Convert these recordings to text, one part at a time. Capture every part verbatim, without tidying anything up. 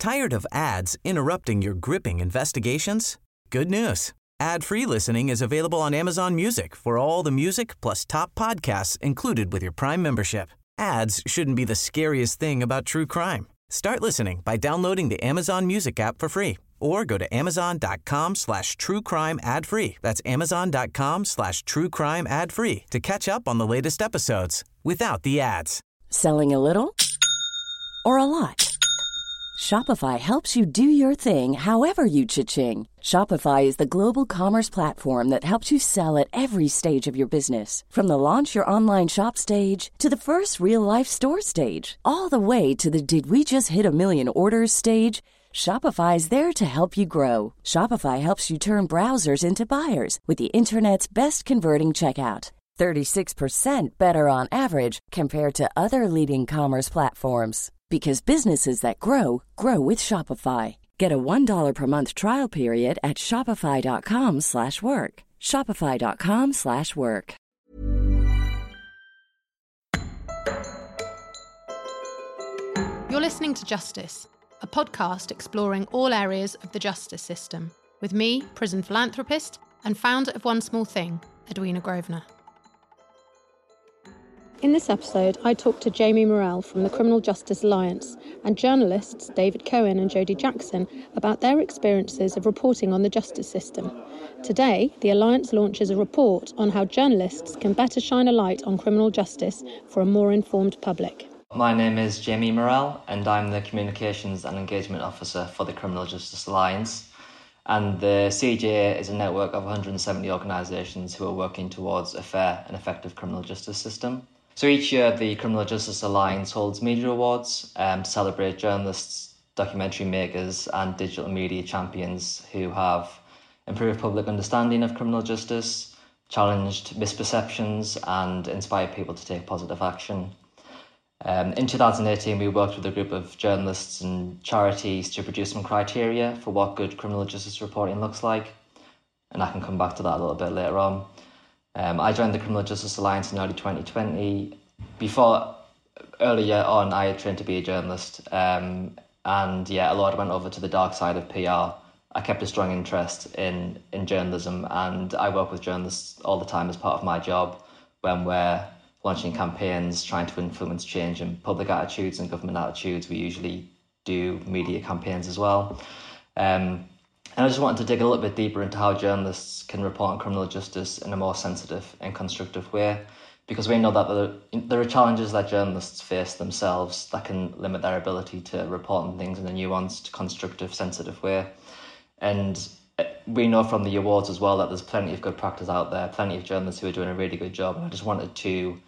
Tired of ads interrupting your gripping investigations? Good news. Ad-free listening is available on Amazon Music for all the music plus top podcasts included with your Prime membership. Ads shouldn't be the scariest thing about true crime. Start listening by downloading the Amazon Music app for free or go to amazon.com slash true crime ad free. That's amazon.com slash true crime ad free to catch up on the latest episodes without the ads. Selling a little or a lot? Shopify helps you do your thing however you cha-ching. Shopify is the global commerce platform that helps you sell at every stage of your business. From the launch your online shop stage to the first real-life store stage, all the way to the did we just hit a million orders stage. Shopify is there to help you grow. Shopify helps you turn browsers into buyers with the internet's best converting checkout. thirty-six percent better on average compared to other leading commerce platforms. Because businesses that grow, grow with Shopify. Get a one dollar per month trial period at shopify.com slash work. Shopify.com slash work. You're listening to Justice, a podcast exploring all areas of the justice system, with me, prison philanthropist and founder of One Small Thing, Edwina Grosvenor. In this episode, I talked to Jamie Morrell from the Criminal Justice Alliance and journalists David Cohen and Jodie Jackson about their experiences of reporting on the justice system. Today, the Alliance launches a report on how journalists can better shine a light on criminal justice for a more informed public. My name is Jamie Morrell and I'm the Communications and Engagement Officer for the Criminal Justice Alliance. And the C J A is a network of one hundred seventy organisations who are working towards a fair and effective criminal justice system. So each year, the Criminal Justice Alliance holds media awards um, to celebrate journalists, documentary makers and digital media champions who have improved public understanding of criminal justice, challenged misperceptions and inspired people to take positive action. Um, in two thousand eighteen, we worked with a group of journalists and charities to produce some criteria for what good criminal justice reporting looks like. And I can come back to that a little bit later on. Um, I joined the Criminal Justice Alliance in early twenty twenty. Before, earlier on, I had trained to be a journalist. Um, and yeah, a lot went over to the dark side of P R. I kept a strong interest in, in journalism, and I work with journalists all the time as part of my job when we're launching campaigns, trying to influence change in public attitudes and government attitudes. We usually do media campaigns as well. Um, And I just wanted to dig a little bit deeper into how journalists can report on criminal justice in a more sensitive and constructive way, because we know that there, there are challenges that journalists face themselves that can limit their ability to report on things in a nuanced, constructive, sensitive way. And we know from the awards as well that there's plenty of good practice out there, plenty of journalists who are doing a really good job. And I just wanted to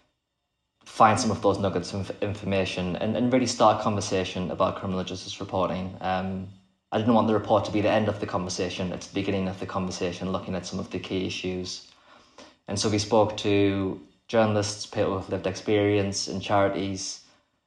find some of those nuggets of information and, and really start a conversation about criminal justice reporting. Um, I didn't want the report to be the end of the conversation. It's the beginning of the conversation, looking at some of the key issues. And so we spoke to journalists, people with lived experience in charities,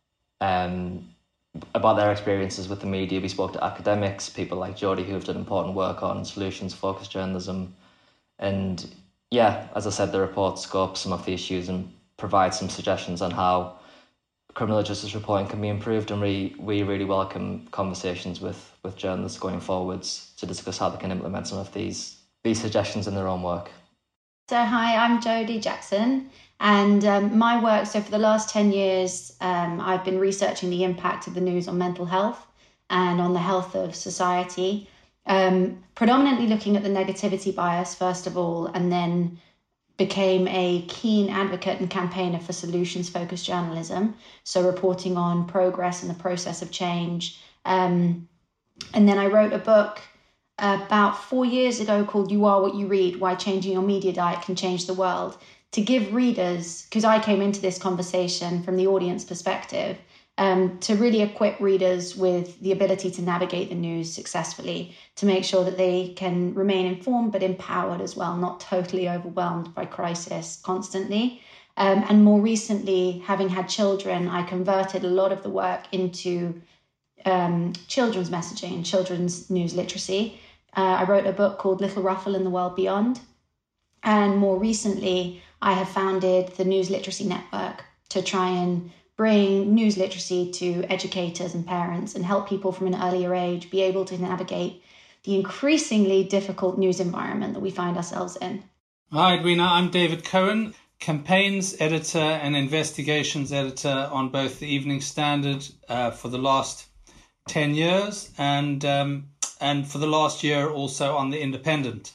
um, about their experiences with the media. We spoke to academics, people like Jodie who have done important work on solutions-focused journalism. And yeah, as I said, the report scopes some of the issues and provides some suggestions on how criminal justice reporting can be improved, and we, we really welcome conversations with, with journalists going forwards to discuss how they can implement some of these these suggestions in their own work. So hi, I'm Jodie Jackson, and um, my work, so for the last ten years, um, I've been researching the impact of the news on mental health and on the health of society, um, predominantly looking at the negativity bias, first of all, and then became a keen advocate and campaigner for solutions-focused journalism, so reporting on progress and the process of change. Um, and then I wrote a book about four years ago called You Are What You Read, Why Changing Your Media Diet Can Change the World, to give readers, because I came into this conversation from the audience perspective, um, to really equip readers with the ability to navigate the news successfully, to make sure that they can remain informed but empowered as well, not totally overwhelmed by crisis constantly. Um, and more recently, having had children, I converted a lot of the work into um, children's messaging and children's news literacy. Uh, I wrote a book called Little Ruffle in the World Beyond. And more recently, I have founded the News Literacy Network to try and bring news literacy to educators and parents and help people from an earlier age be able to navigate the increasingly difficult news environment that we find ourselves in. Hi, Edwina. I'm David Cohen, campaigns editor and investigations editor on both the Evening Standard uh, for the last ten years and um, and for the last year also on the Independent.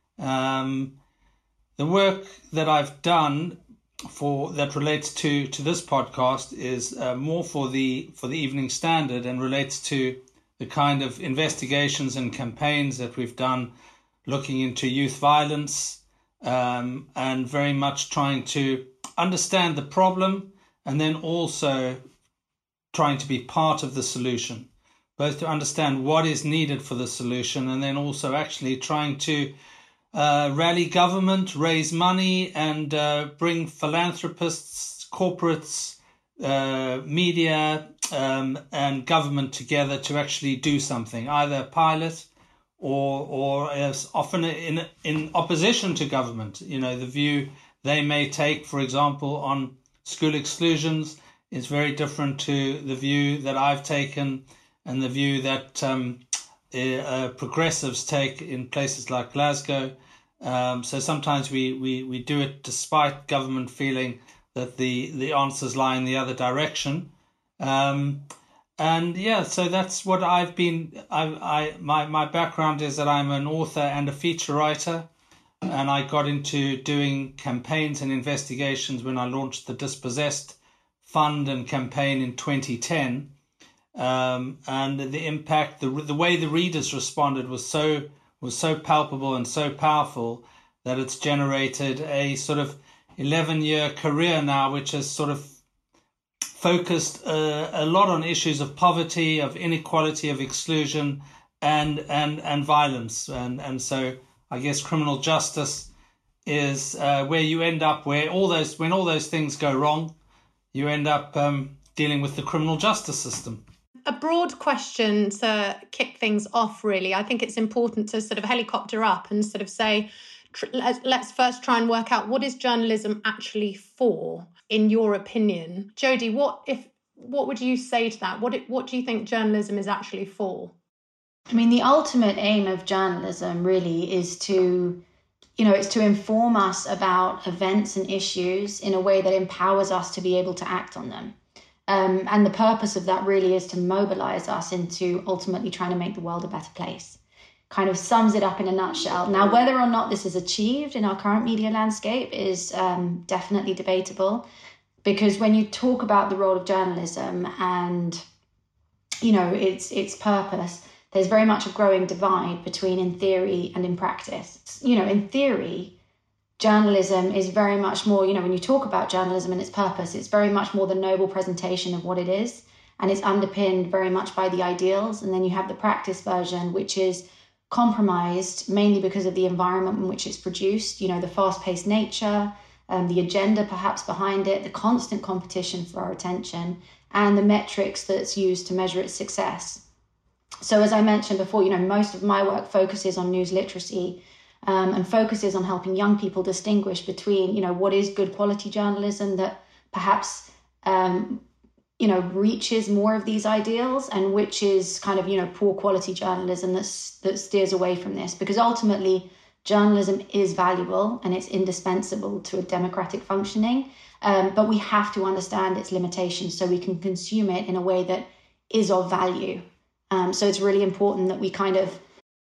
Um, the work that I've done for that relates to, to this podcast is uh, more for the for the Evening Standard and relates to the kind of investigations and campaigns that we've done looking into youth violence um, and very much trying to understand the problem and then also trying to be part of the solution, both to understand what is needed for the solution and then also actually trying to Uh, rally government, raise money, and uh, bring philanthropists, corporates, uh, media, um, and government together to actually do something, either a pilot or, or as often in in opposition to government. You know, the view they may take, for example, on school exclusions is very different to the view that I've taken and the view that um, uh, progressives take in places like Glasgow. Um, so sometimes we, we, we do it despite government feeling that the, the answers lie in the other direction. Um, and yeah, so that's what I've been, I, I, my, my background is that I'm an author and a feature writer. And I got into doing campaigns and investigations when I launched the Dispossessed Fund and campaign in twenty ten. Um, and the impact, the the way the readers responded was so was so palpable and so powerful that it's generated a sort of eleven-year career now, which has sort of focused uh, a lot on issues of poverty, of inequality, of exclusion, and and and violence. And and so I guess criminal justice is uh, where you end up, where all those when all those things go wrong, you end up um, dealing with the criminal justice system. A broad question to kick things off, really. I think it's important to sort of helicopter up and sort of say, tr- let's first try and work out what is journalism actually for, in your opinion. Jodie, what if what would you say to that? What what do you think journalism is actually for? I mean, the ultimate aim of journalism really is to, you know, it's to inform us about events and issues in a way that empowers us to be able to act on them. Um, and the purpose of that really is to mobilize us into ultimately trying to make the world a better place. Kind of sums it up in a nutshell. Now, whether or not this is achieved in our current media landscape is um, definitely debatable, because when you talk about the role of journalism and, you know, its its purpose, there's very much a growing divide between in theory and in practice. You know, in theory, journalism is very much more, you know, when you talk about journalism and its purpose, it's very much more the noble presentation of what it is. And it's underpinned very much by the ideals. And then you have the practice version, which is compromised mainly because of the environment in which it's produced, you know, the fast-paced nature, um, the agenda perhaps behind it, the constant competition for our attention, and the metrics that's used to measure its success. So as I mentioned before, you know, most of my work focuses on news literacy, Um, and focuses on helping young people distinguish between, you know, what is good quality journalism that perhaps, um, you know, reaches more of these ideals and which is kind of, you know, poor quality journalism that's, that steers away from this. Because ultimately, journalism is valuable and it's indispensable to a democratic functioning, um, but we have to understand its limitations so we can consume it in a way that is of value. Um, so it's really important that we kind of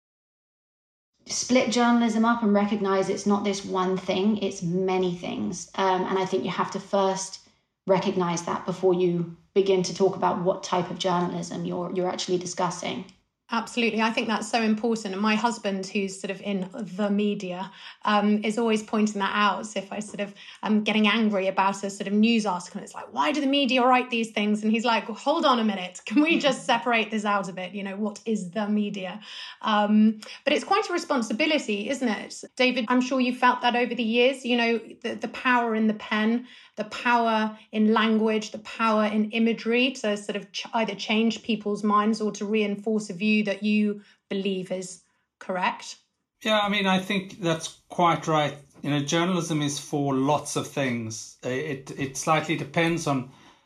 split journalism up and recognize it's not this one thing, it's many things. Um, and I think you have to first recognize that before you begin to talk about what type of journalism you're you're actually discussing. Absolutely. I think that's so important. And my husband, who's sort of in the media, um, is always pointing that out. So if I sort of am getting angry about a sort of news article, it's like, why do the media write these things? And he's like, well, hold on a minute. Can we just separate this out of it? You know, what is the media? Um, but it's quite a responsibility, isn't it? David, I'm sure you felt that over the years, you know, the, the power in the pen, the power in language, the power in imagery to sort of ch- either change people's minds or to reinforce a view that you believe is correct. Yeah, I mean, I think that's quite right. You know, journalism is for lots of things. It it slightly depends on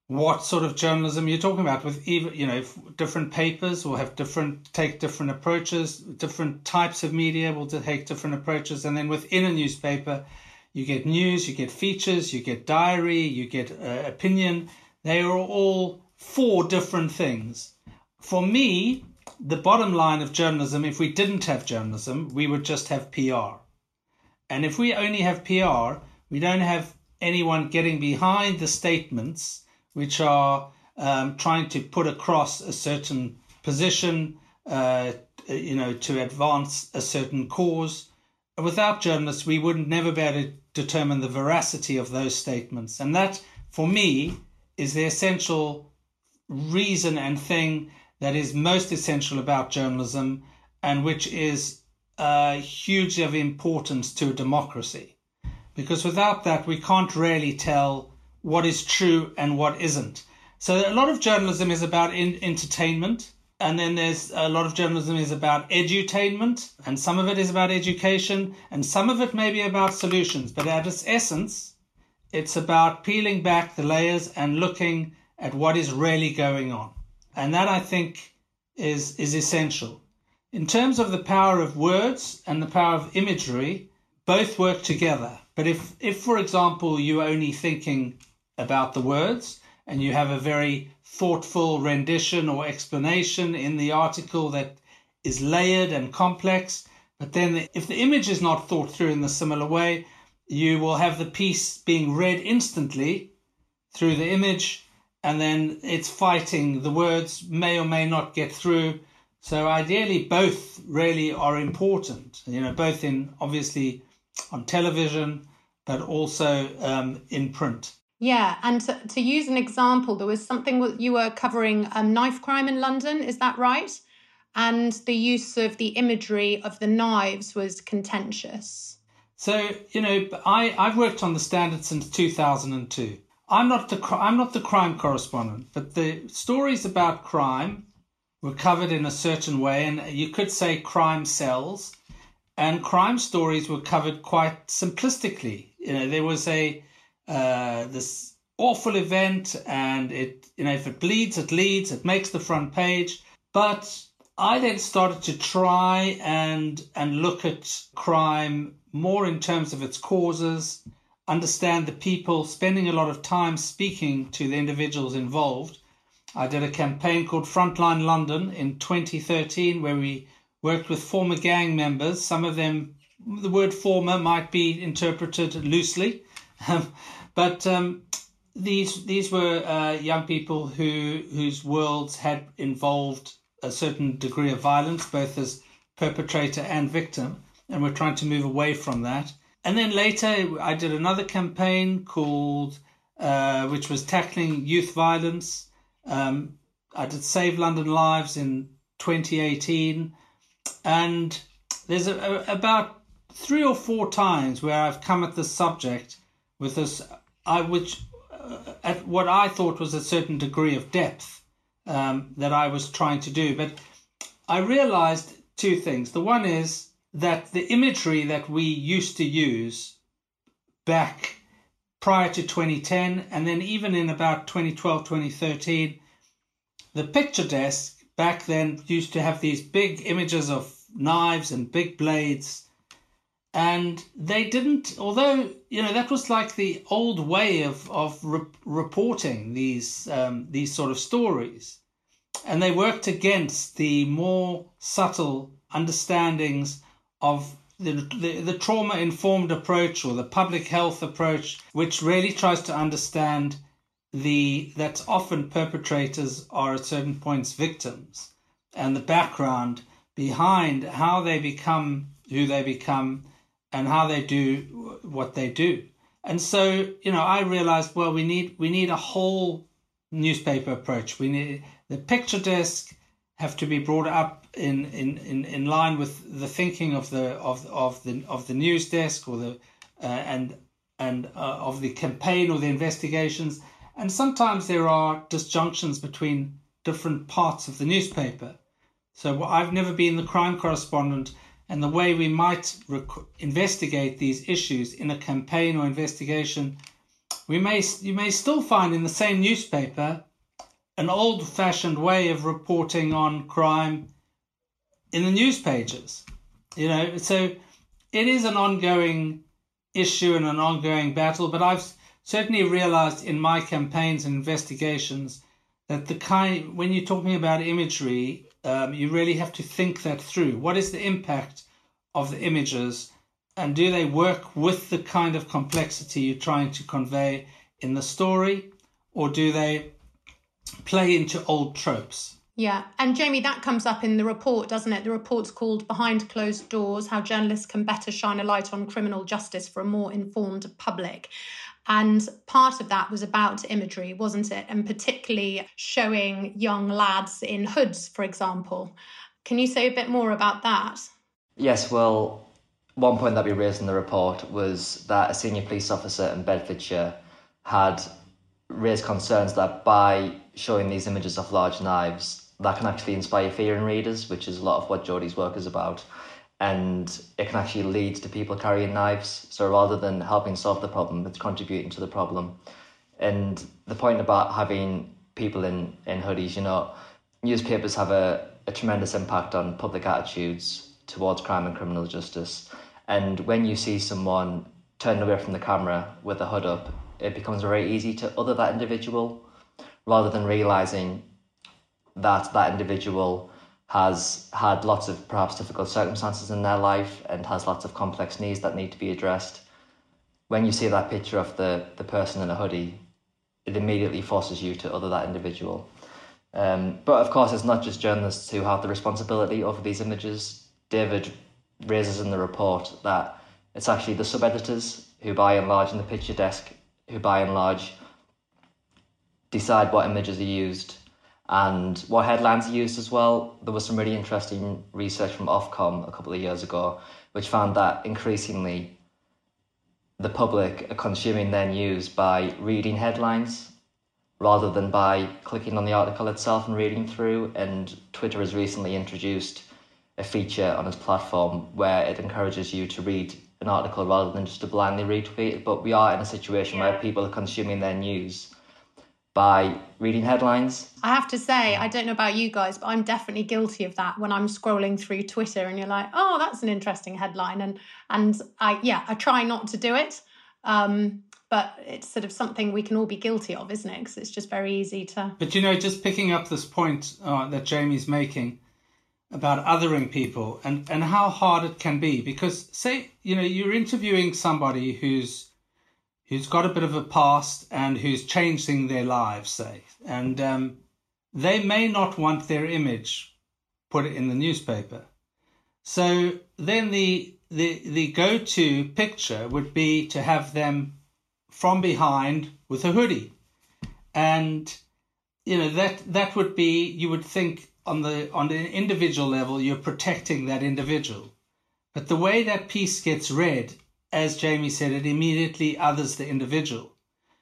what sort of journalism you're talking about. With even, you know, different papers will have different, take different approaches, different types of media will take different approaches. And then within a newspaper, you get news, you get features, you get diary, you get uh, opinion. They are all four different things. For me, the bottom line of journalism, if we didn't have journalism, we would just have P R. And if we only have P R, we don't have anyone getting behind the statements which are um, trying to put across a certain position, uh, you know, to advance a certain cause. Without journalists, we would never be able to determine the veracity of those statements. And that, for me, is the essential reason and thing that is most essential about journalism, and which is uh, hugely of importance to a democracy. Because without that, we can't really tell what is true and what isn't. So a lot of journalism is about in- entertainment, and then there's a lot of journalism is about edutainment, and some of it is about education, and some of it may be about solutions. But at its essence, it's about peeling back the layers and looking at what is really going on. And that, I think, is, is essential. In terms of the power of words and the power of imagery, both work together. But if, if, for example, you're only thinking about the words and you have a very thoughtful rendition or explanation in the article that is layered and complex, but then the, if the image is not thought through in a similar way, you will have the piece being read instantly through the image, and then it's fighting. The words may or may not get through. So ideally, both really are important, you know, both in obviously on television, but also um, in print. Yeah, and to, to use an example, there was something you were covering um, knife crime in London, is that right? And the use of the imagery of the knives was contentious. So, you know, I, I've worked on the Standard since two thousand two. I'm not the I'm not the crime correspondent, but the stories about crime were covered in a certain way, and you could say crime sells, and crime stories were covered quite simplistically. You know, there was a uh, this awful event, and it, you know, if it bleeds, it leads, it makes the front page. But I then started to try and and look at crime more in terms of its causes, understand the people, spending a lot of time speaking to the individuals involved. I did a campaign called Frontline London in twenty thirteen, where we worked with former gang members. Some of them, the word former might be interpreted loosely, but um, these these were uh, young people who whose worlds had involved a certain degree of violence, both as perpetrator and victim, and we're trying to move away from that. And then later, I did another campaign called, uh, which was tackling youth violence. Um, I did Save London Lives in twenty eighteen, and there's a, a, about three or four times where I've come at this subject with this, I which uh, at what I thought was a certain degree of depth um, that I was trying to do. But I realized two things. The one is that the imagery that we used to use back prior to twenty ten, and then even in about twenty twelve, twenty thirteen, the picture desk back then used to have these big images of knives and big blades, and they didn't, although, you know, that was like the old way of, of re- reporting these um, these sort of stories, and they worked against the more subtle understandings of the, the, the trauma-informed approach or the public health approach, which really tries to understand the that often perpetrators are at certain points victims, and the background behind how they become who they become and how they do what they do. And so, you know, I realized, well, we need we need a whole newspaper approach. We need the picture desk have to be brought up in, in, in, in line with the thinking of the of of the of the news desk or the uh, and and uh, of the campaign or the investigations. And sometimes there are disjunctions between different parts of the newspaper. So I've never been the crime correspondent, and the way we might rec- investigate these issues in a campaign or investigation we may you may still find in the same newspaper an old-fashioned way of reporting on crime in the news pages. You know, so it is an ongoing issue and an ongoing battle, but I've certainly realized in my campaigns and investigations that the kind, when you're talking about imagery, um, you really have to think that through. What is the impact of the images, and do they work with the kind of complexity you're trying to convey in the story, or do they play into old tropes? Yeah. And Jamie, that comes up in the report, doesn't it? The report's called Behind Closed Doors, How Journalists Can Better Shine a Light on Criminal Justice for a More Informed Public. And part of that was about imagery, wasn't it? And particularly showing young lads in hoods, for example. Can you say a bit more about that? Yes, well, one point that we raised in the report was that a senior police officer in Bedfordshire had raised concerns that by showing these images of large knives, that can actually inspire fear in readers, which is a lot of what Jodie's work is about. And it can actually lead to people carrying knives. So rather than helping solve the problem, it's contributing to the problem. And the point about having people in, in hoodies, you know, newspapers have a, a tremendous impact on public attitudes towards crime and criminal justice. And when you see someone turned away from the camera with a hood up, it becomes very easy to other that individual, rather than realising that that individual has had lots of perhaps difficult circumstances in their life and has lots of complex needs that need to be addressed. When you see that picture of the, the person in a hoodie, it immediately forces you to other that individual. Um, but of course, it's not just journalists who have the responsibility over these images. David raises in the report that it's actually the sub-editors who by and large in the picture desk, who by and large decide what images are used and what headlines are used as well. There was some really interesting research from Ofcom a couple of years ago, which found that increasingly the public are consuming their news by reading headlines rather than by clicking on the article itself and reading through. And Twitter has recently introduced a feature on its platform where it encourages you to read an article rather than just to blindly retweet it. But we are in a situation yeah. where people are consuming their news by reading headlines. I have to say, I don't know about you guys, but I'm definitely guilty of that when I'm scrolling through Twitter and you're like, oh, that's an interesting headline. And, and I, yeah, I try not to do it. Um, but it's sort of something we can all be guilty of, isn't it? Because it's just very easy to... But, you know, just picking up this point uh, that Jamie's making about othering people and, and how hard it can be. Because, say, you know, you're interviewing somebody who's who's got a bit of a past and who's changing their lives, say, and um, they may not want their image put in the newspaper. So then the, the, the go-to picture would be to have them from behind with a hoodie. And, you know, that, that would be, you would think on the, on the individual level, you're protecting that individual. But the way that piece gets read, as Jamie said, it immediately others the individual.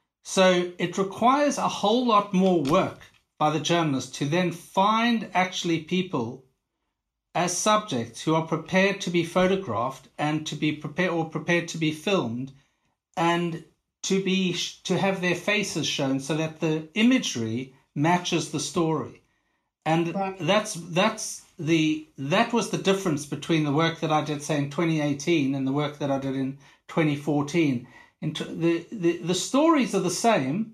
So it requires a whole lot more work by the journalist to then find actually people as subjects who are prepared to be photographed and to be prepared or prepared to be filmed and to be to have their faces shown so that the imagery matches the story. And right. that's that's the that was the difference between the work that I did, say, in twenty eighteen and the work that I did in twenty fourteen. In t- the, the the stories are the same,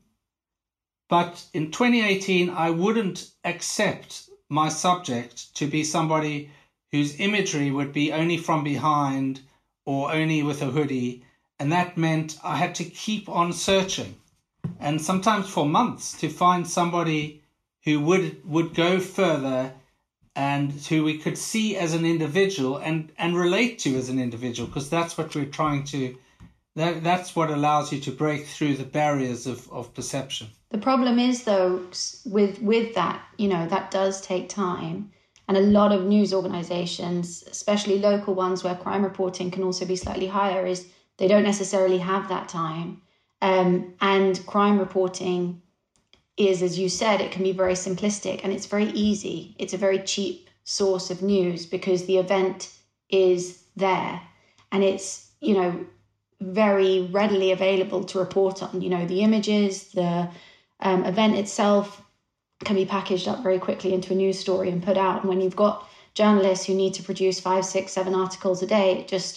but in twenty eighteen I wouldn't accept my subject to be somebody whose imagery would be only from behind or only with a hoodie, and that meant I had to keep on searching, and sometimes for months, to find somebody who would would go further and who we could see as an individual and, and relate to as an individual, because that's what we're trying to, that that's what allows you to break through the barriers of, of perception. The problem is, though, with with that, you know, that does take time. And a lot of news organisations, especially local ones where crime reporting can also be slightly higher, is they don't necessarily have that time. Um, and crime reporting is, as you said, it can be very simplistic and it's very easy. It's a very cheap source of news because the event is there. And it's, you know, very readily available to report on. You know, the images, the um, event itself can be packaged up very quickly into a news story and put out. And when you've got journalists who need to produce five, six, seven articles a day, it just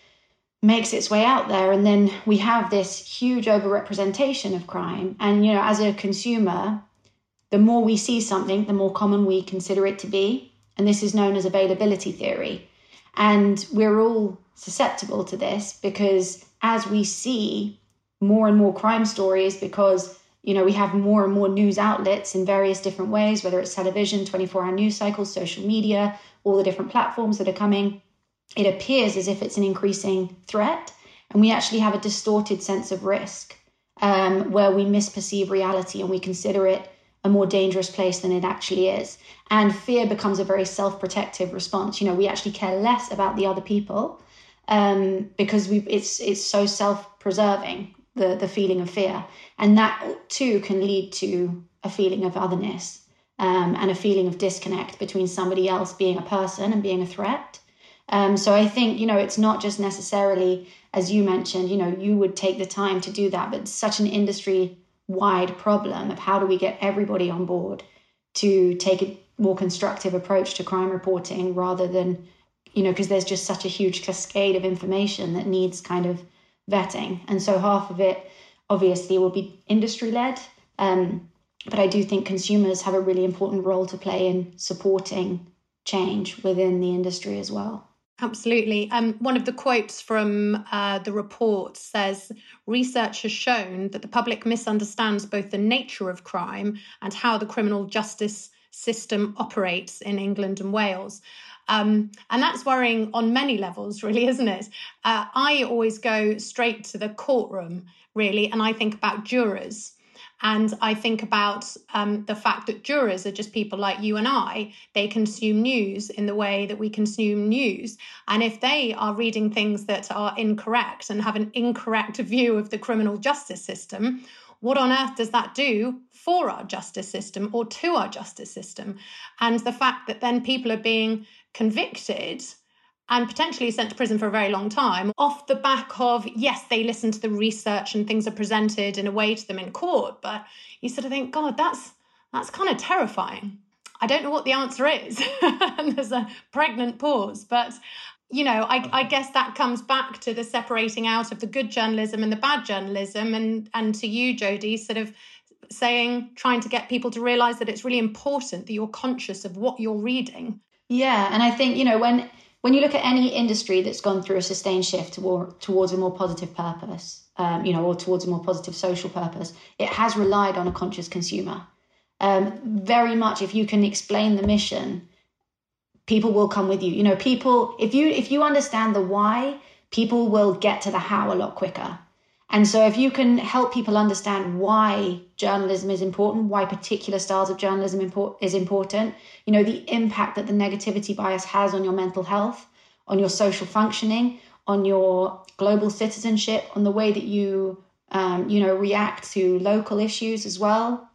makes its way out there. And then we have this huge overrepresentation of crime. And, you know, as a consumer, the more we see something, the more common we consider it to be. And this is known as availability theory. And we're all susceptible to this because as we see more and more crime stories, because, you know, we have more and more news outlets in various different ways, whether it's television, twenty-four hour news cycles, social media, all the different platforms that are coming, it appears as if it's an increasing threat. And we actually have a distorted sense of risk um, where we misperceive reality and we consider it a more dangerous place than it actually is. And fear becomes a very self-protective response. You know, we actually care less about the other people um, because we it's it's so self-preserving, the, the feeling of fear. And that too can lead to a feeling of otherness um, and a feeling of disconnect between somebody else being a person and being a threat. Um, so I think, you know, it's not just necessarily, as you mentioned, you know, you would take the time to do that, but it's such an industry-wide problem of how do we get everybody on board to take a more constructive approach to crime reporting rather than, you know, because there's just such a huge cascade of information that needs kind of vetting. And so half of it obviously will be industry-led, um, but I do think consumers have a really important role to play in supporting change within the industry as well. Absolutely. Um, one of the quotes from uh, the report says, research has shown that the public misunderstands both the nature of crime and how the criminal justice system operates in England and Wales. Um, and that's worrying on many levels, really, isn't it? Uh, I always go straight to the courtroom, really, and I think about jurors. And I think about um, the fact that jurors are just people like you and I. They consume news in the way that we consume news. And if they are reading things that are incorrect and have an incorrect view of the criminal justice system, what on earth does that do for our justice system or to our justice system? And the fact that then people are being convicted and potentially sent to prison for a very long time off the back of, yes, they listen to the research and things are presented in a way to them in court, but you sort of think, God, that's that's kind of terrifying. I don't know what the answer is. And there's a pregnant pause. But, you know, I, I guess that comes back to the separating out of the good journalism and the bad journalism. And, and to you, Jodie, sort of saying, trying to get people to realise that it's really important that you're conscious of what you're reading. Yeah, and I think, you know, when... When you look at any industry that's gone through a sustained shift toward, towards a more positive purpose, um, you know, or towards a more positive social purpose, it has relied on a conscious consumer. Um, very much, if you can explain the mission, people will come with you. You know, people, if you if you understand the why, people will get to the how a lot quicker. And so if you can help people understand why journalism is important, why particular styles of journalism import, is important, you know, the impact that the negativity bias has on your mental health, on your social functioning, on your global citizenship, on the way that you, um, you know, react to local issues as well,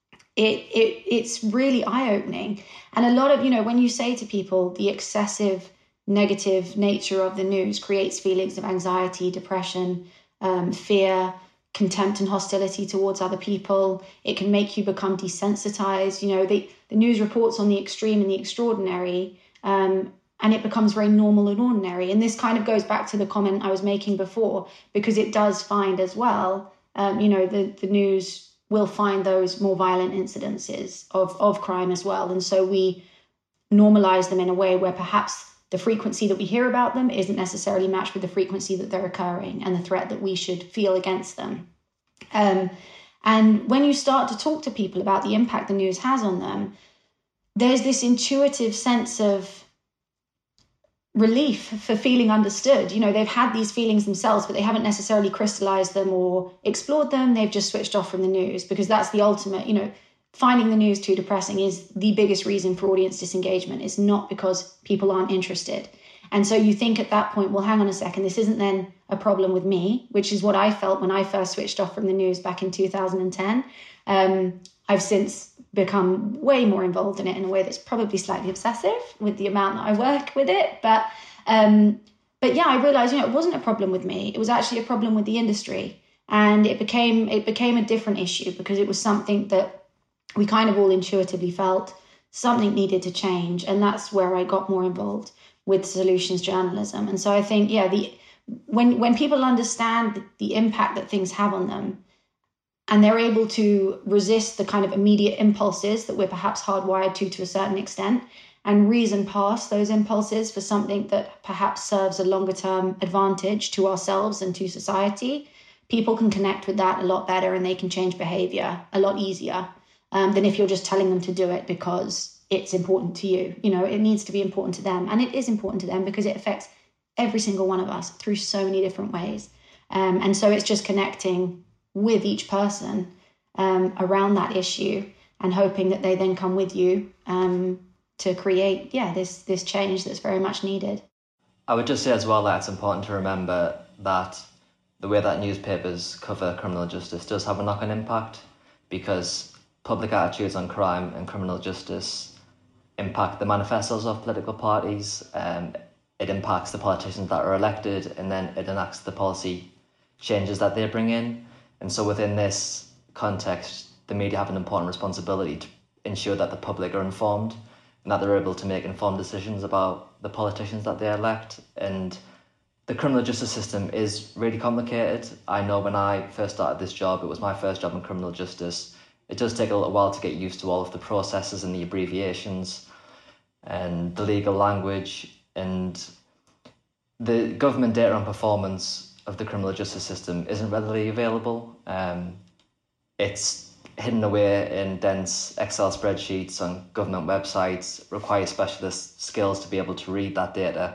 it it it's really eye-opening. And a lot of, you know, when you say to people the excessive negative nature of the news creates feelings of anxiety, depression, Um, fear, contempt and hostility towards other people. It can make you become desensitized. You know, the, the news reports on the extreme and the extraordinary, um, and it becomes very normal and ordinary. And this kind of goes back to the comment I was making before, because it does find as well, um, you know, the, the news will find those more violent incidences of, of crime as well. And so we normalize them in a way where perhaps the frequency that we hear about them isn't necessarily matched with the frequency that they're occurring and the threat that we should feel against them. Um, and when you start to talk to people about the impact the news has on them, there's this intuitive sense of relief for feeling understood. You know, they've had these feelings themselves, but they haven't necessarily crystallized them or explored them. They've just switched off from the news because that's the ultimate, you know, finding the news too depressing is the biggest reason for audience disengagement. It's not because people aren't interested. And so you think at that point, well, hang on a second, this isn't then a problem with me, which is what I felt when I first switched off from the news back in two thousand ten. Um, I've since become way more involved in it in a way that's probably slightly obsessive with the amount that I work with it. But um, but yeah, I realized, you know, it wasn't a problem with me. It was actually a problem with the industry. And it became it became a different issue because it was something that we kind of all intuitively felt something needed to change. And that's where I got more involved with solutions journalism. And so I think, yeah, the when when people understand the impact that things have on them, and they're able to resist the kind of immediate impulses that we're perhaps hardwired to to a certain extent, and reason past those impulses for something that perhaps serves a longer term advantage to ourselves and to society, people can connect with that a lot better, and they can change behavior a lot easier um, than if you're just telling them to do it because it's important to you. You know, it needs to be important to them. And it is important to them because it affects every single one of us through so many different ways. Um, and so it's just connecting with each person um, around that issue and hoping that they then come with you um, to create, yeah, this this change that's very much needed. I would just say as well that it's important to remember that the way that newspapers cover criminal justice does have a knock-on impact, because public attitudes on crime and criminal justice impact the manifestos of political parties. Um, it impacts the politicians that are elected, and then it enacts the policy changes that they bring in. And so within this context, the media have an important responsibility to ensure that the public are informed and that they're able to make informed decisions about the politicians that they elect. And the criminal justice system is really complicated. I know when I first started this job, it was my first job in criminal justice. It does take a little while to get used to all of the processes and the abbreviations and the legal language. And the government data on performance of the criminal justice system isn't readily available. Um, it's hidden away in dense Excel spreadsheets on government websites, requires specialist skills to be able to read that data.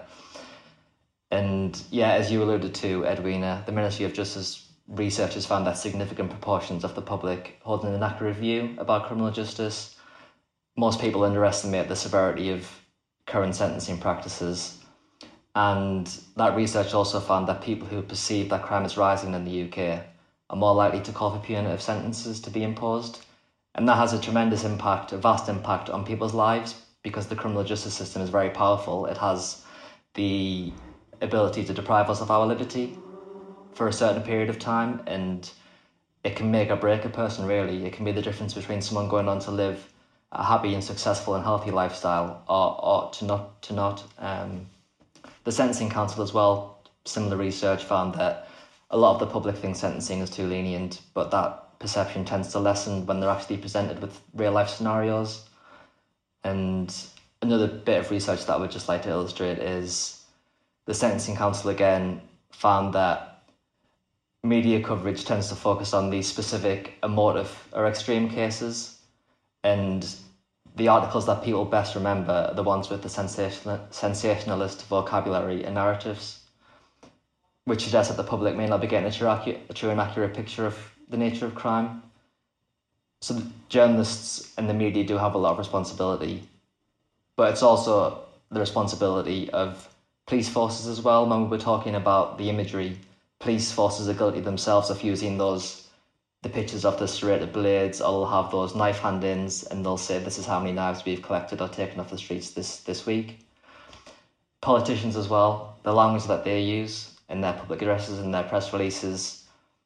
And yeah, as you alluded to, Edwina, the Ministry of Justice researchers found that significant proportions of the public hold an inaccurate view about criminal justice. Most people underestimate the severity of current sentencing practices. And that research also found that people who perceive that crime is rising in the U K are more likely to call for punitive sentences to be imposed. And that has a tremendous impact, a vast impact on people's lives, because the criminal justice system is very powerful. It has the ability to deprive us of our liberty for a certain period of time, and it can make or break a person, really. It can be the difference between someone going on to live a happy and successful and healthy lifestyle or, or to not. To not. Um, the Sentencing Council as well, similar research found that a lot of the public thinks sentencing is too lenient, but that perception tends to lessen when they're actually presented with real life scenarios. And another bit of research that I would just like to illustrate is the Sentencing Council again found that media coverage tends to focus on these specific emotive or extreme cases, and the articles that people best remember are the ones with the sensational, sensationalist vocabulary and narratives, which suggests that the public may not be getting a true, accurate, a true and accurate picture of the nature of crime. So the journalists and the media do have a lot of responsibility, but it's also the responsibility of police forces as well. When we were talking about the imagery, police forces are guilty themselves of using those the pictures of the serrated blades, or they'll have those knife hand-ins and they'll say this is how many knives we've collected or taken off the streets this, this week. Politicians as well, the language that they use in their public addresses and their press releases,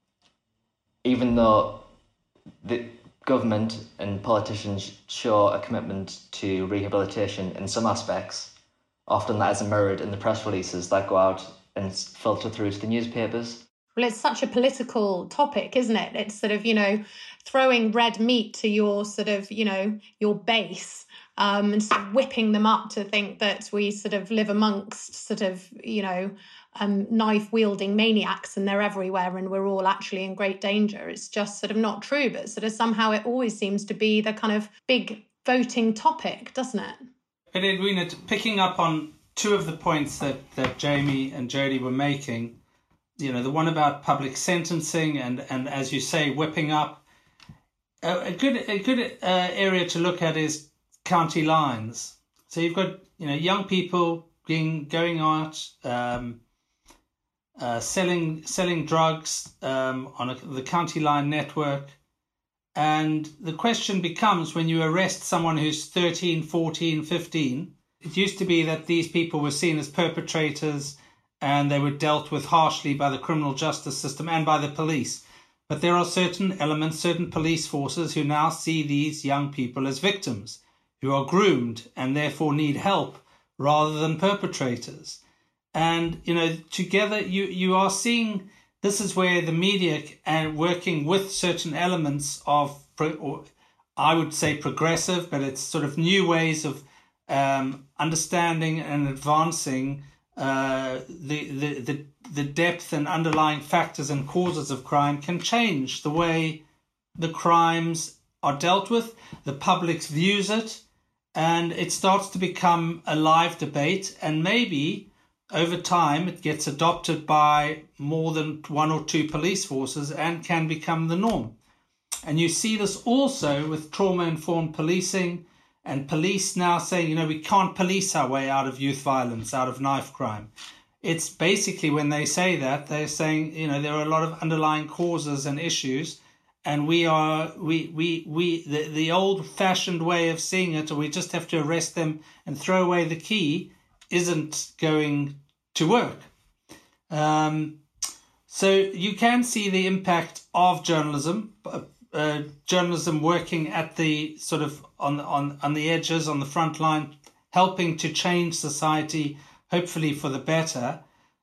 even though the government and politicians show a commitment to rehabilitation in some aspects, often that isn't mirrored in the press releases that go out and filter through to the newspapers. Well, it's such a political topic, isn't it? It's sort of, you know, throwing red meat to your sort of, you know, your base um, and sort of whipping them up to think that we sort of live amongst sort of, you know, um, knife-wielding maniacs and they're everywhere and we're all actually in great danger. It's just sort of not true, but sort of somehow it always seems to be the kind of big voting topic, doesn't it? But Edwina, picking up on two of the points that, that Jamie and Jodie were making, you know, the one about public sentencing and, and as you say, whipping up. A, a good a good uh, area to look at is county lines. So you've got, you know, young people being going out, um, uh, selling selling drugs um, on a, the county line network. And the question becomes, when you arrest someone who's thirteen, fourteen, fifteen, it used to be that these people were seen as perpetrators and they were dealt with harshly by the criminal justice system and by the police. But there are certain elements, certain police forces who now see these young people as victims, who are groomed and therefore need help rather than perpetrators. And, you know, together you, you are seeing, this is where the media and working with certain elements of, or I would say progressive, but it's sort of new ways of um, understanding and advancing uh, the, the, the, the depth and underlying factors and causes of crime can change the way the crimes are dealt with, the public views it, and it starts to become a live debate, and maybe over time it gets adopted by more than one or two police forces and can become the norm. And you see this also with trauma-informed policing and police now saying, you know, we can't police our way out of youth violence, out of knife crime. It's basically when they say that, they're saying, you know, there are a lot of underlying causes and issues, and we are, we, we, we, the, the old-fashioned way of seeing it, or we just have to arrest them and throw away the key, isn't going to work. Um, so you can see the impact of journalism, uh, journalism working at the sort of on on on the edges, on the front line, helping to change society, hopefully for the better.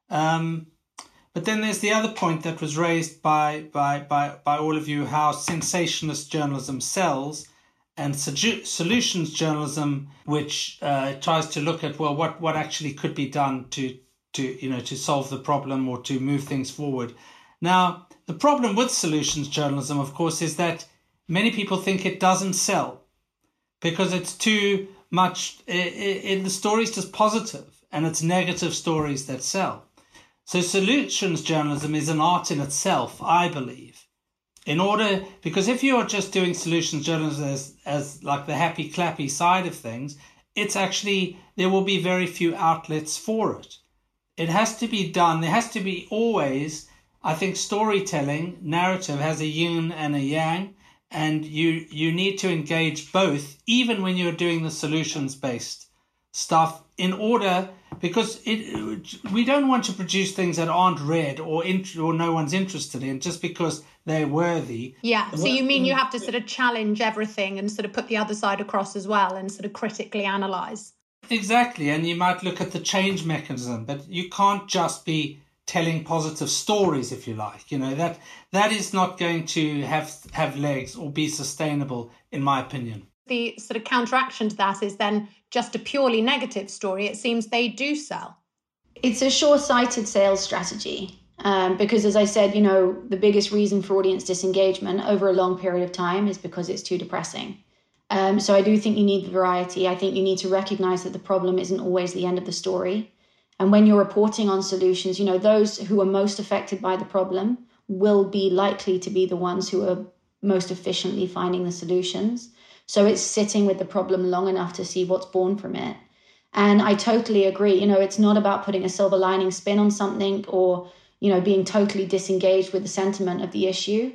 Um, but then there's the other point that was raised by by by by all of you, how sensationalist journalism sells, and solutions journalism, which uh, tries to look at, well, what what actually could be done to to you know to solve the problem or to move things forward. Now, the problem with solutions journalism, of course, is that many people think it doesn't sell because it's too much. It, it, the story's just positive, and it's negative stories that sell. So solutions journalism is an art in itself, I believe. In order, because if you are just doing solutions journalism as, as like the happy clappy side of things, it's actually, there will be very few outlets for it. It has to be done. There has to be always, I think, storytelling, narrative has a yin and a yang, and you you need to engage both, even when you're doing the solutions-based stuff, in order, because it we don't want to produce things that aren't read or int- or no one's interested in just because they're worthy. Yeah, so you mean you have to sort of challenge everything and sort of put the other side across as well and sort of critically analyse. Exactly, and you might look at the change mechanism, but you can't just be telling positive stories, if you like. You know, that that is not going to have have legs or be sustainable, in my opinion. The sort of counteraction to that is then just a purely negative story. It seems they do sell. It's a short-sighted sales strategy um, because, as I said, you know, the biggest reason for audience disengagement over a long period of time is because it's too depressing. Um, so I do think you need variety. I think you need to recognize that the problem isn't always the end of the story. And when you're reporting on solutions, you know, those who are most affected by the problem will be likely to be the ones who are most efficiently finding the solutions. So it's sitting with the problem long enough to see what's born from it. And I totally agree. You know, it's not about putting a silver lining spin on something or, you know, being totally disengaged with the sentiment of the issue.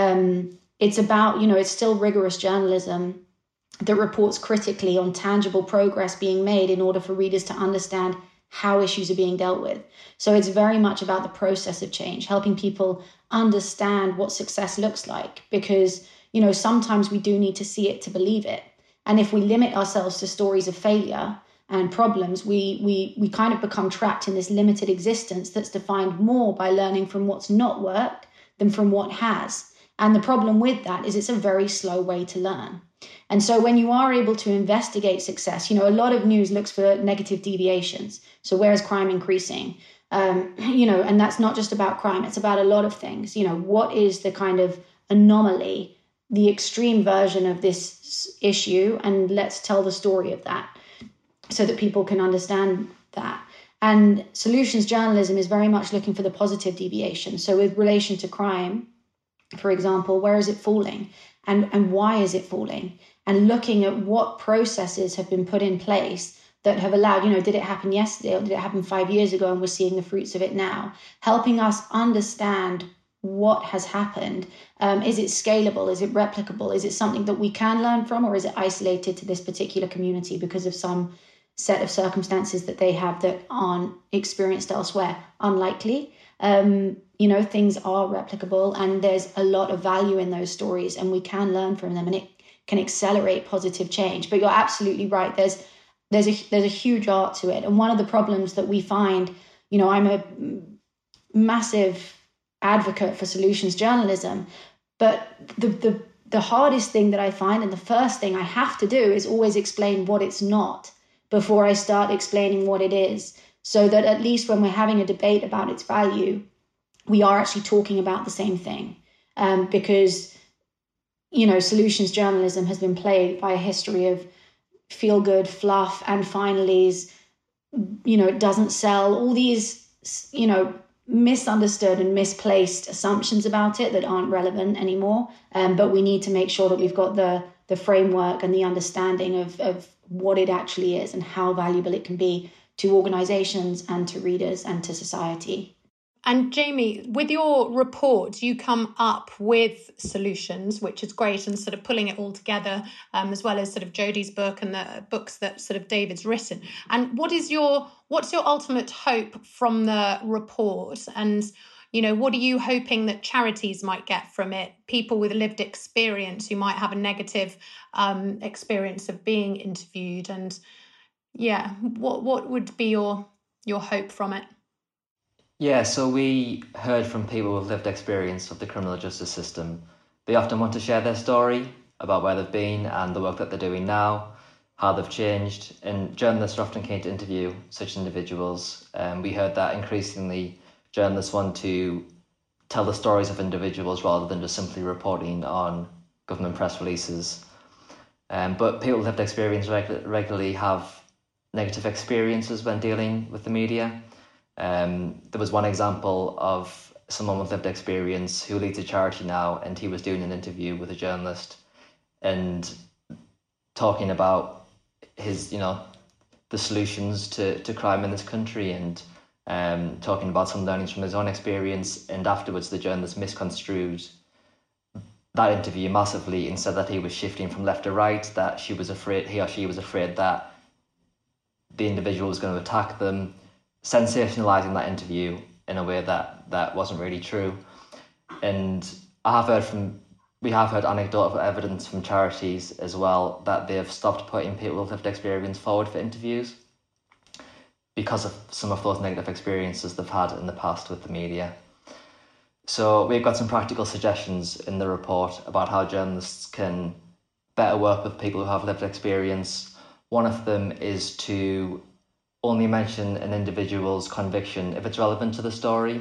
Um, it's about, you know, it's still rigorous journalism that reports critically on tangible progress being made in order for readers to understand how issues are being dealt with. So it's very much about the process of change, helping people understand what success looks like, because, you know, sometimes we do need to see it to believe it. And if we limit ourselves to stories of failure and problems, we we we kind of become trapped in this limited existence that's defined more by learning from what's not worked than from what has. And the problem with that is it's a very slow way to learn. And so when you are able to investigate success, you know, a lot of news looks for negative deviations. So where is crime increasing? Um, you know, and that's not just about crime. It's about a lot of things. You know, what is the kind of anomaly, the extreme version of this issue? And let's tell the story of that so that people can understand that. And solutions journalism is very much looking for the positive deviation. So with relation to crime, for example, where is it falling? And, and why is it falling? And looking at what processes have been put in place that have allowed, you know, did it happen yesterday or did it happen five years ago and we're seeing the fruits of it now? Helping us understand what has happened. Um, is it scalable? Is it replicable? Is it something that we can learn from, or is it isolated to this particular community because of some set of circumstances that they have that aren't experienced elsewhere. Unlikely. Um, you know, things are replicable, and there's a lot of value in those stories, and we can learn from them, and it can accelerate positive change. But you're absolutely right. There's there's a there's a huge art to it, and one of the problems that we find, you know, I'm a massive advocate for solutions journalism, but the the the hardest thing that I find, and the first thing I have to do, is always explain what it's not before I start explaining what it is, so that at least when we're having a debate about its value, we are actually talking about the same thing. Um, because, you know, solutions journalism has been plagued by a history of feel-good fluff and finalies. You know, it doesn't sell, all these, you know, misunderstood and misplaced assumptions about it that aren't relevant anymore. Um, but we need to make sure that we've got the the framework and the understanding of, of what it actually is and how valuable it can be to organizations and to readers and to society. And Jamie, with your report, you come up with solutions, which is great, and sort of pulling it all together, um, as well as sort of Jodie's book and the books that sort of David's written. And what is your what's your ultimate hope from the report? And, you know, what are you hoping that charities might get from it? People with lived experience who might have a negative um, experience of being interviewed, and yeah, what what would be your your hope from it? Yeah, so we heard from people with lived experience of the criminal justice system. They often want to share their story about where they've been and the work that they're doing now, how they've changed. And journalists are often keen to interview such individuals. Um, we heard that increasingly journalists want to tell the stories of individuals rather than just simply reporting on government press releases. Um, but people with lived experience reg- regularly have negative experiences when dealing with the media. Um, there was one example of someone with lived experience who leads a charity now, and he was doing an interview with a journalist and talking about his, you know, the solutions to, to crime in this country, and um, talking about some learnings from his own experience. And afterwards, the journalist misconstrued that interview massively and said that he was shifting from left to right, that she was afraid, he or she was afraid that the individual was going to attack them, sensationalizing that interview in a way that, that wasn't really true. And I have heard from, we have heard anecdotal evidence from charities as well that they have stopped putting people with lived experience forward for interviews because of some of those negative experiences they've had in the past with the media. So we've got some practical suggestions in the report about how journalists can better work with people who have lived experience. One of them is to only mention an individual's conviction if it's relevant to the story.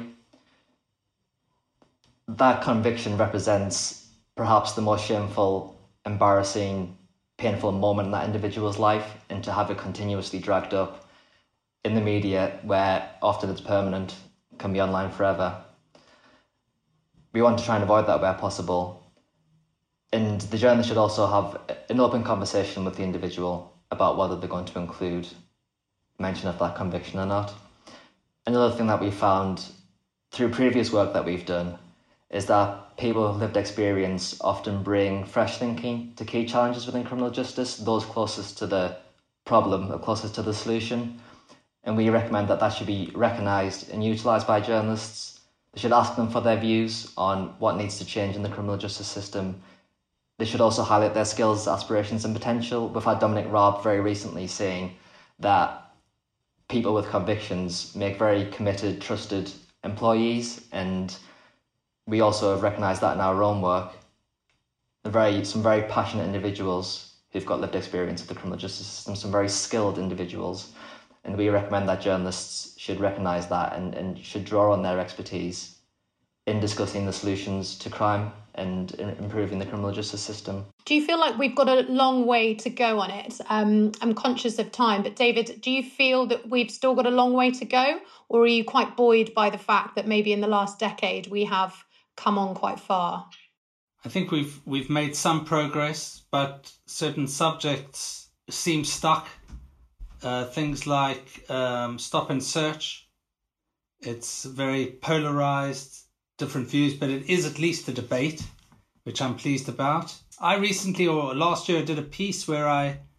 That conviction represents perhaps the most shameful, embarrassing, painful moment in that individual's life, and to have it continuously dragged up in the media, where often it's permanent, can be online forever. We want to try and avoid that where possible. And the journalist should also have an open conversation with the individual about whether they're going to include mention of that conviction or not. Another thing that we found through previous work that we've done is that people with lived experience often bring fresh thinking to key challenges within criminal justice, those closest to the problem or closest to the solution. And we recommend that that should be recognised and utilised by journalists. They should ask them for their views on what needs to change in the criminal justice system. They should also highlight their skills, aspirations and potential. We've had Dominic Raab very recently saying that people with convictions make very committed, trusted employees, and we also have recognised that in our own work. Very, some very passionate individuals who've got lived experience of the criminal justice system, some very skilled individuals, and we recommend that journalists should recognise that and, and should draw on their expertise in discussing the solutions to crime and in improving the criminal justice system. Do you feel like we've got a long way to go on it? Um, I'm conscious of time, but David, do you feel that we've still got a long way to go? Or are you quite buoyed by the fact that maybe in the last decade we have come on quite far? I think we've we've made some progress, but certain subjects seem stuck. Uh, things like um, stop and search. It's very polarised, different views, but it is at least a debate, which I'm pleased about. I recently, or last year, did a piece where I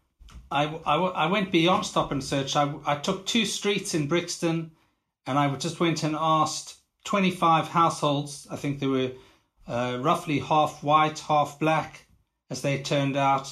I, I, I went beyond stop and search. I, I took two streets in Brixton, and I just went and asked twenty-five households. I think they were uh, roughly half white, half black, as they turned out.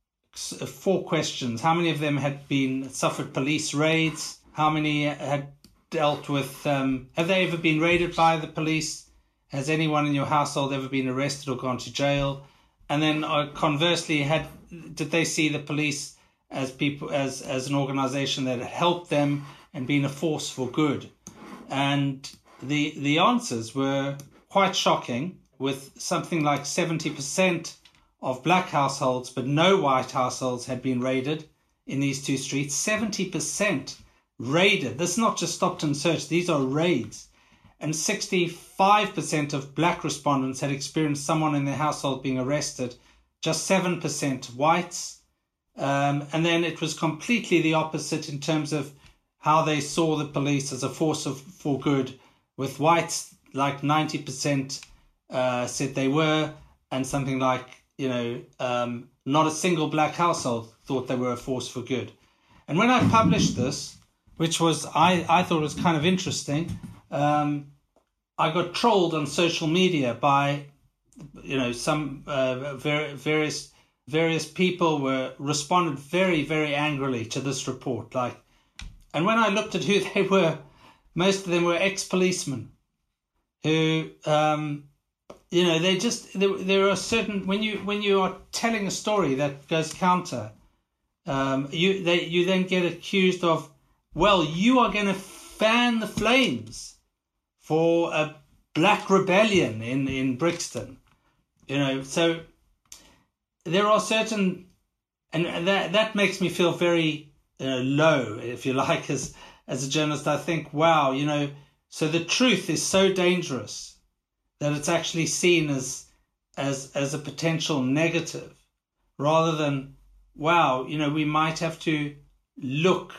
Four questions. How many of them had been suffered police raids? How many had dealt with, um, have they ever been raided by the police? Has anyone in your household ever been arrested or gone to jail? And then uh, conversely, had did they see the police as people as as an organization that had helped them and been a force for good? And the the answers were quite shocking, with something like seventy percent of black households but no white households had been raided in these two streets. seventy percent raided. This is not just stopped and searched, these are raids. And sixty-five percent of black respondents had experienced someone in their household being arrested, just seven percent whites. Um, and then it was completely the opposite in terms of how they saw the police as a force of, for good, with whites like ninety percent uh, said they were, and something like, you know, um, not a single black household thought they were a force for good. And when I published this, which was, I, I thought was kind of interesting, um, I got trolled on social media by, you know, some uh, ver- various various people were responded very, very angrily to this report. Like, and when I looked at who they were, most of them were ex-policemen who, um, you know, they just, there, there are certain, when you when you are telling a story that goes counter, um, you they you then get accused of, well, you are going to fan the flames for a black rebellion in, in Brixton. You know, so there are certain, and that that makes me feel very uh, low, if you like, as as a journalist. I think, wow, you know, so the truth is so dangerous that it's actually seen as as as a potential negative, rather than, wow, you know, we might have to look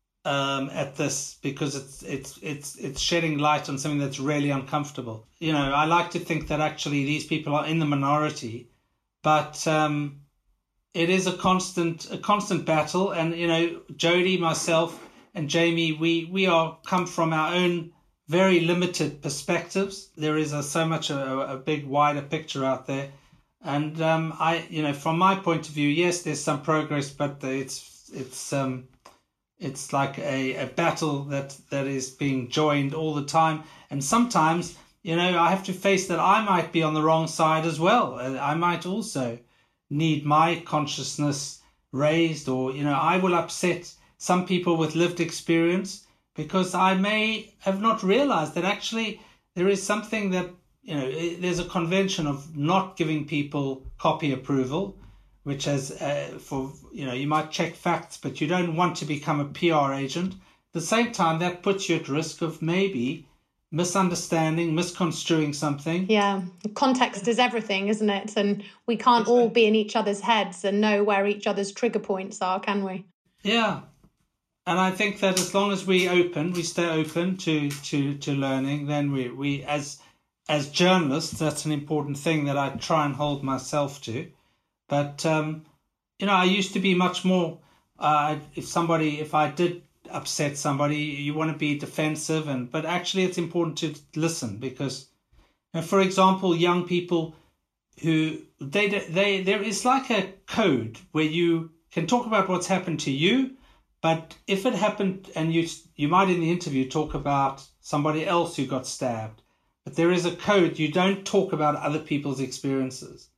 um, at this because it's it's it's it's shedding light on something that's really uncomfortable. You know, I like to think that actually these people are in the minority, but um, it is a constant a constant battle. And you know, Jody, myself, and Jamie, we we are come from our own very limited perspectives. There is a, so much a, a big wider picture out there, and um, I, you know, from my point of view, yes, there's some progress, but it's it's um, it's like a, a battle that that is being joined all the time, and sometimes, you know, I have to face that I might be on the wrong side as well. I might also need my consciousness raised, or you know, I will upset some people with lived experience, because I may have not realized that actually there is something that, you know, there's a convention of not giving people copy approval, which has, uh, for, you know, you might check facts, but you don't want to become a P R agent. At the same time, that puts you at risk of maybe misunderstanding, misconstruing something. Yeah, context is everything, isn't it? And we can't exactly. all be in each other's heads and know where each other's trigger points are, can we? Yeah. And I think that as long as we open, we stay open to, to, to learning, then we, we as as journalists, that's an important thing that I try and hold myself to. But, um, you know, I used to be much more, uh, if somebody, if I did upset somebody, you want to be defensive. And but actually it's important to listen, because, you know, for example, young people who, they they there is like a code where you can talk about what's happened to you. But if it happened, and you you might in the interview talk about somebody else who got stabbed, but there is a code, you don't talk about other people's experiences.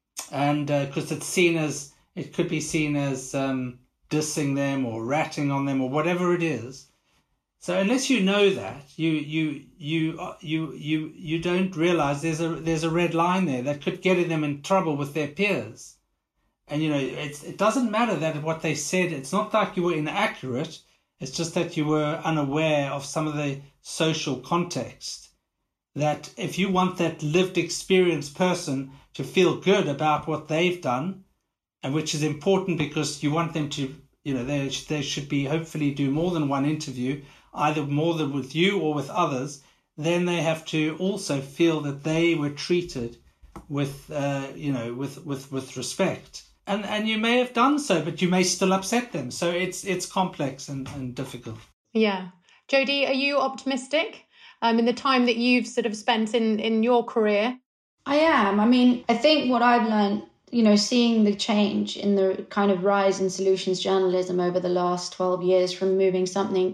And because uh, it's seen as, it could be seen as um, dissing them or ratting on them or whatever it is. So unless you know that, you you you you you you don't realize there's a there's a red line there that could get them in trouble with their peers. And, you know, it's, it doesn't matter that what they said, it's not like you were inaccurate. It's just that you were unaware of some of the social context. That if you want that lived experience person to feel good about what they've done, and which is important because you want them to, you know, they, they should be hopefully do more than one interview, either more than with you or with others, then they have to also feel that they were treated with, uh, you know, with, with, with respect. And and you may have done so, but you may still upset them. So it's it's complex and, and difficult. Yeah. Jodie, are you optimistic um, in the time that you've sort of spent in, in your career? I am. I mean, I think what I've learned, you know, seeing the change in the kind of rise in solutions journalism over the last twelve years, from moving something,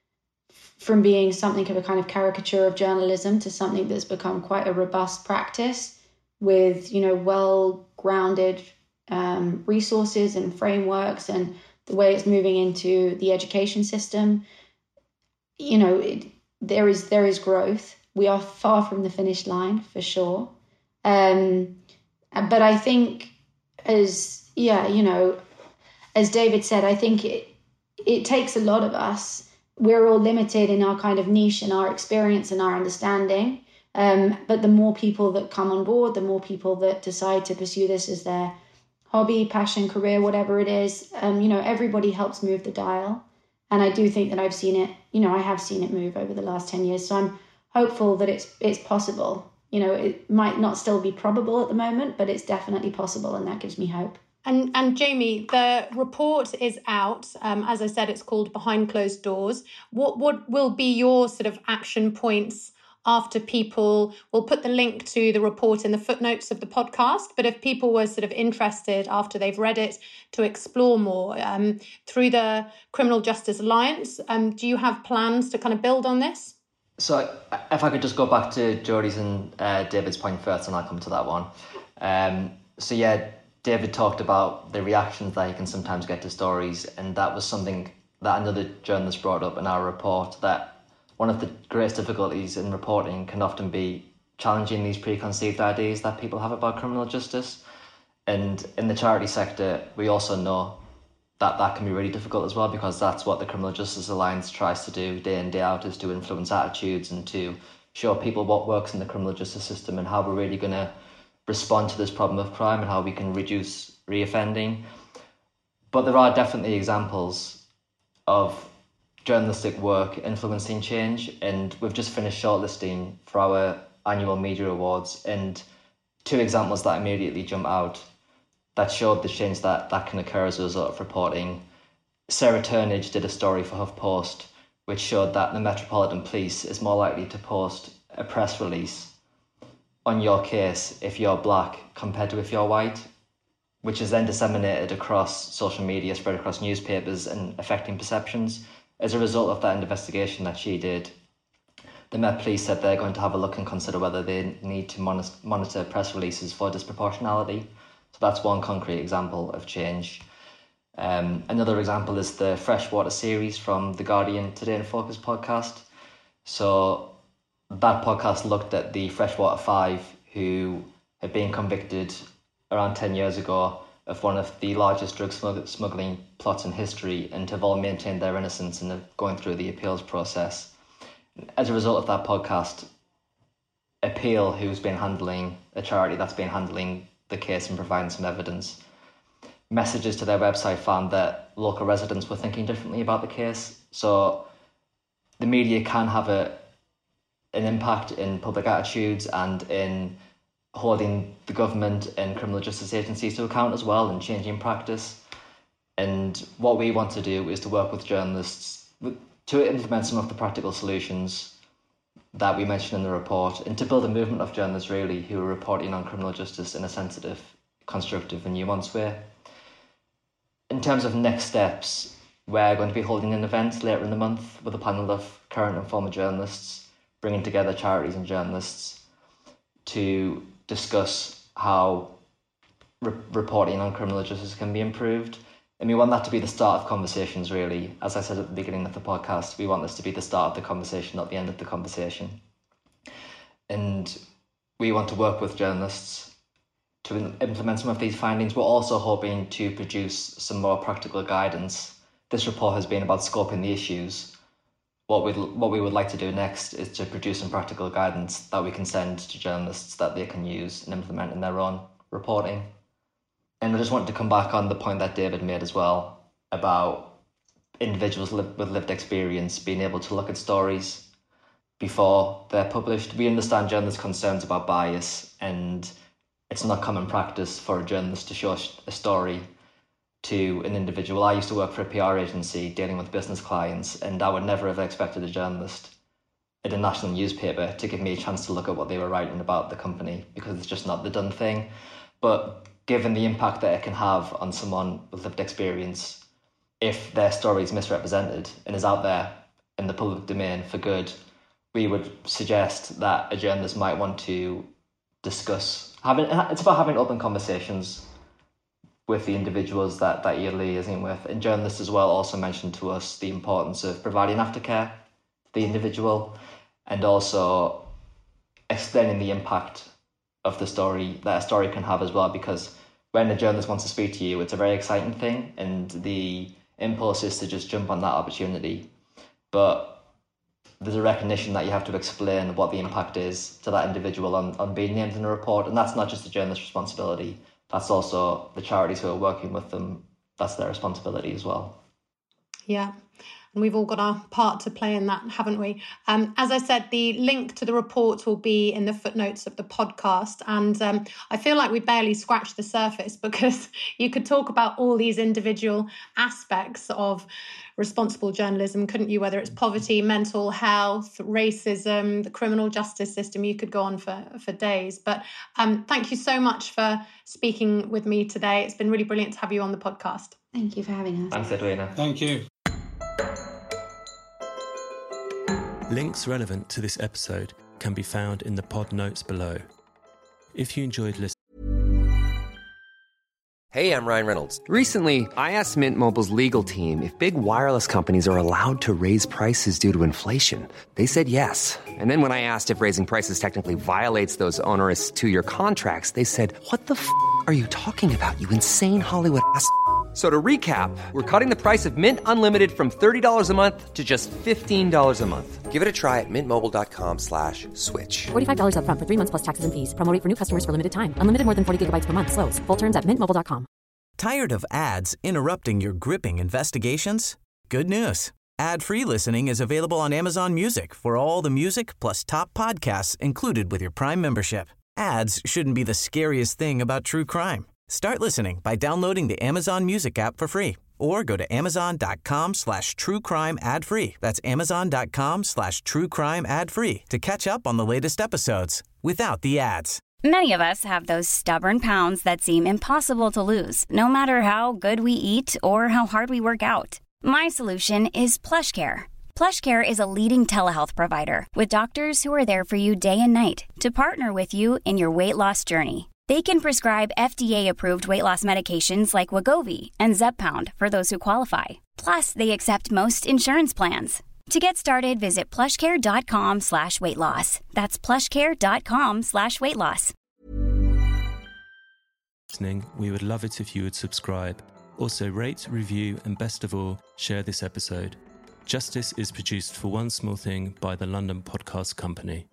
from being something of a kind of caricature of journalism to something that's become quite a robust practice with, you know, well-grounded um, resources and frameworks, and the way it's moving into the education system. You know, it, there is there is growth. We are far from the finish line, for sure. Um, but I think, as yeah, you know, as David said, I think it it takes a lot of us. We're all limited in our kind of niche and our experience and our understanding. Um, but the more people that come on board, the more people that decide to pursue this as their hobby, passion, career, whatever it is, um, you know, everybody helps move the dial. And I do think that I've seen it, you know, I have seen it move over the last ten years. So I'm hopeful that it's it's possible. You know, it might not still be probable at the moment, but it's definitely possible. And that gives me hope. And and Jamie, the report is out. Um, as I said, it's called Behind Closed Doors. What what will be your sort of action points after people? We'll put the link to the report in the footnotes of the podcast. But if people were sort of interested after they've read it to explore more um, through the Criminal Justice Alliance, um, do you have plans to kind of build on this? So if I could just go back to Jodie's and uh, David's point first, and I'll come to that one. Um, so yeah, David talked about the reactions that he can sometimes get to stories, and that was something that another journalist brought up in our report, that one of the greatest difficulties in reporting can often be challenging these preconceived ideas that people have about criminal justice. And in the charity sector, we also know that that can be really difficult as well, because that's what the Criminal Justice Alliance tries to do day in, day out, is to influence attitudes and to show people what works in the criminal justice system and how we're really going to respond to this problem of crime and how we can reduce reoffending. But there are definitely examples of journalistic work influencing change, and we've just finished shortlisting for our annual media awards, and two examples that immediately jump out that showed the change that, that can occur as a result of reporting. Sarah Turnage did a story for HuffPost which showed that the Metropolitan Police is more likely to post a press release on your case if you're black compared to if you're white, which is then disseminated across social media, spread across newspapers and affecting perceptions. As a result of that investigation that she did, the Met Police said they're going to have a look and consider whether they need to monitor press releases for disproportionality. So that's one concrete example of change. Um, another example is the Freshwater series from The Guardian Today in Focus podcast. So that podcast looked at the Freshwater Five, who had been convicted around ten years ago of one of the largest drug smuggling plots in history, and have all maintained their innocence and are going through the appeals process. As a result of that podcast, Appeal, who's been handling, a charity that's been handling the case and providing some evidence, messages to their website found that local residents were thinking differently about the case. So the media can have a an impact in public attitudes and in holding the government and criminal justice agencies to account as well, and changing practice. And what we want to do is to work with journalists to implement some of the practical solutions that we mentioned in the report, and to build a movement of journalists really who are reporting on criminal justice in a sensitive, constructive and nuanced way. In terms of next steps, we're going to be holding an event later in the month with a panel of current and former journalists, bringing together charities and journalists to discuss how re- reporting on criminal justice can be improved. And we want that to be the start of conversations, really. As I said at the beginning of the podcast, we want this to be the start of the conversation, not the end of the conversation. And we want to work with journalists to implement some of these findings. We're also hoping to produce some more practical guidance. This report has been about scoping the issues. What we what we would like to do next is to produce some practical guidance that we can send to journalists that they can use and implement in their own reporting. And I just wanted to come back on the point that David made as well about individuals li- with lived experience being able to look at stories before they're published. We understand journalists' concerns about bias and it's not common practice for a journalist to show a story to an individual. I used to work for a P R agency dealing with business clients, and I would never have expected a journalist at a national newspaper to give me a chance to look at what they were writing about the company, because it's just not the done thing. But given the impact that it can have on someone with lived experience, if their story is misrepresented and is out there in the public domain for good, we would suggest that a journalist might want to discuss. Having, it's about having open conversations with the individuals that, that you're liaising with. And journalists as well also mentioned to us the importance of providing aftercare to the individual, and also explaining the impact of the story that a story can have as well, because when a journalist wants to speak to you, it's a very exciting thing, and the impulse is to just jump on that opportunity. But there's a recognition that you have to explain what the impact is to that individual on, on being named in a report, and that's not just the journalist's responsibility, that's also the charities who are working with them, that's their responsibility as well. Yeah. And we've all got our part to play in that, haven't we? Um, as I said, the link to the report will be in the footnotes of the podcast. And um, I feel like we barely scratched the surface, because you could talk about all these individual aspects of responsible journalism, couldn't you? Whether it's poverty, mental health, racism, the criminal justice system, you could go on for, for days. But um, thank you so much for speaking with me today. It's been really brilliant to have you on the podcast. Thank you for having us. Thanks, Edwina. Thank you. Links relevant to this episode can be found in the pod notes below. If you enjoyed listening... Hey, I'm Ryan Reynolds. Recently, I asked Mint Mobile's legal team if big wireless companies are allowed to raise prices due to inflation. They said yes. And then when I asked if raising prices technically violates those onerous two-year contracts, they said, "What the f*** are you talking about, you insane Hollywood ass f- So to recap, we're cutting the price of Mint Unlimited from thirty dollars a month to just fifteen dollars a month. Give it a try at mintmobile.com slash switch. forty-five dollars up front for three months plus taxes and fees. Promo rate for new customers for limited time. Unlimited more than forty gigabytes per month. Slows full terms at mint mobile dot com. Tired of ads interrupting your gripping investigations? Good news. Ad-free listening is available on Amazon Music for all the music plus top podcasts included with your Prime membership. Ads shouldn't be the scariest thing about true crime. Start listening by downloading the Amazon Music app for free, or go to amazon.com slash true crime ad free. That's amazon.com slash true crime ad free to catch up on the latest episodes without the ads. Many of us have those stubborn pounds that seem impossible to lose, no matter how good we eat or how hard we work out. My solution is PlushCare. PlushCare is a leading telehealth provider with doctors who are there for you day and night to partner with you in your weight loss journey. They can prescribe F D A-approved weight loss medications like Wegovy and Zepbound for those who qualify. Plus, they accept most insurance plans. To get started, visit plushcare.com slash weight loss. That's plushcare.com slash weight loss. We would love it if you would subscribe. Also rate, review, and best of all, share this episode. Justice is produced for One Small Thing by the London Podcast Company.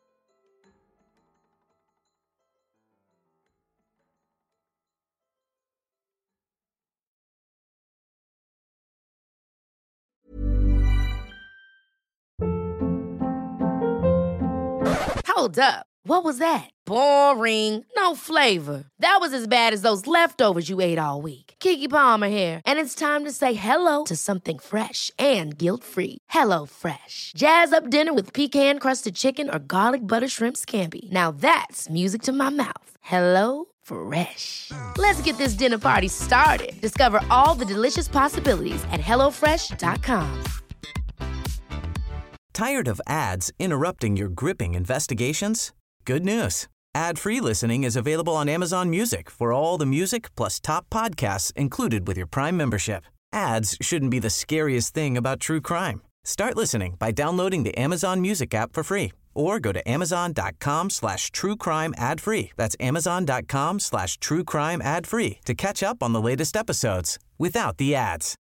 Hold up. What was that? Boring. No flavor. That was as bad as those leftovers you ate all week. Keke Palmer here, and it's time to say hello to something fresh and guilt-free. Hello Fresh. Jazz up dinner with pecan-crusted chicken or garlic butter shrimp scampi. Now that's music to my mouth. Hello Fresh. Let's get this dinner party started. Discover all the delicious possibilities at hello fresh dot com. Tired of ads interrupting your gripping investigations? Good news. Ad-free listening is available on Amazon Music for all the music plus top podcasts included with your Prime membership. Ads shouldn't be the scariest thing about true crime. Start listening by downloading the Amazon Music app for free, or go to amazon.com slash true crime ad free. That's amazon.com slash true crime ad free to catch up on the latest episodes without the ads.